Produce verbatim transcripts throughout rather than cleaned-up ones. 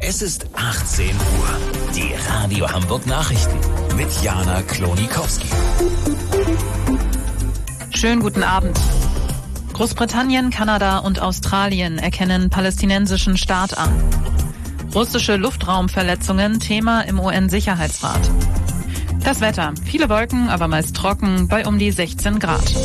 Es ist achtzehn Uhr. Die Radio Hamburg Nachrichten mit Jana Klonikowski. Schönen guten Abend. Großbritannien, Kanada und Australien erkennen palästinensischen Staat an. Russische Luftraumverletzungen Thema im U N-Sicherheitsrat. Das Wetter. Viele Wolken, aber meist trocken bei um die sechzehn Grad.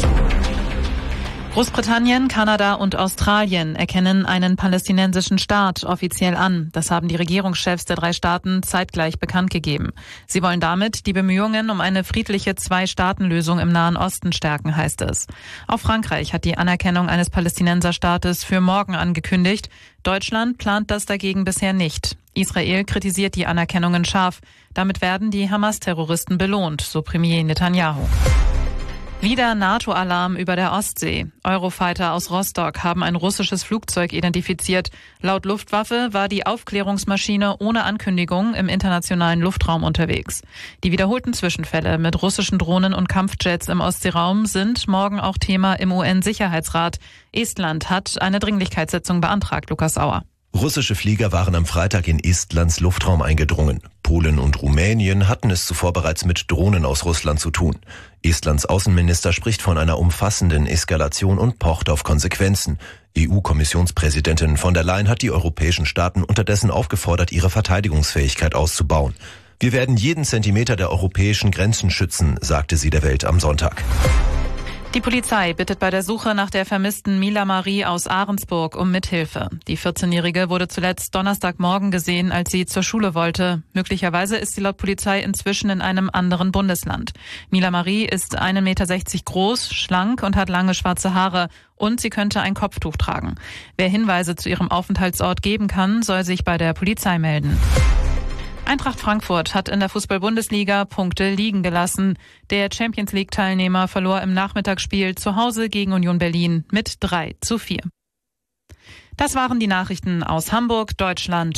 Großbritannien, Kanada und Australien erkennen einen palästinensischen Staat offiziell an. Das haben die Regierungschefs der drei Staaten zeitgleich bekannt gegeben. Sie wollen damit die Bemühungen um eine friedliche Zwei-Staaten-Lösung im Nahen Osten stärken, heißt es. Auch Frankreich hat die Anerkennung eines Palästinenserstaates für morgen angekündigt. Deutschland plant das dagegen bisher nicht. Israel kritisiert die Anerkennungen scharf. Damit werden die Hamas-Terroristen belohnt, so Premier Netanyahu. Wieder NATO-Alarm über der Ostsee. Eurofighter aus Rostock haben ein russisches Flugzeug identifiziert. Laut Luftwaffe war die Aufklärungsmaschine ohne Ankündigung im internationalen Luftraum unterwegs. Die wiederholten Zwischenfälle mit russischen Drohnen und Kampfjets im Ostseeraum sind morgen auch Thema im U N-Sicherheitsrat. Estland hat eine Dringlichkeitssitzung beantragt, Lukas Auer. Russische Flieger waren am Freitag in Estlands Luftraum eingedrungen. Polen und Rumänien hatten es zuvor bereits mit Drohnen aus Russland zu tun. Estlands Außenminister spricht von einer umfassenden Eskalation und pocht auf Konsequenzen. E U-Kommissionspräsidentin von der Leyen hat die europäischen Staaten unterdessen aufgefordert, ihre Verteidigungsfähigkeit auszubauen. Wir werden jeden Zentimeter der europäischen Grenzen schützen, sagte sie der Welt am Sonntag. Die Polizei bittet bei der Suche nach der vermissten Mila Marie aus Ahrensburg um Mithilfe. Die vierzehnjährige wurde zuletzt Donnerstagmorgen gesehen, als sie zur Schule wollte. Möglicherweise ist sie laut Polizei inzwischen in einem anderen Bundesland. Mila Marie ist ein Meter sechzig groß, schlank und hat lange schwarze Haare. Und sie könnte ein Kopftuch tragen. Wer Hinweise zu ihrem Aufenthaltsort geben kann, soll sich bei der Polizei melden. Eintracht Frankfurt hat in der Fußball-Bundesliga Punkte liegen gelassen. Der Champions-League-Teilnehmer verlor im Nachmittagsspiel zu Hause gegen Union Berlin mit drei zu vier. Das waren die Nachrichten aus Hamburg, Deutschland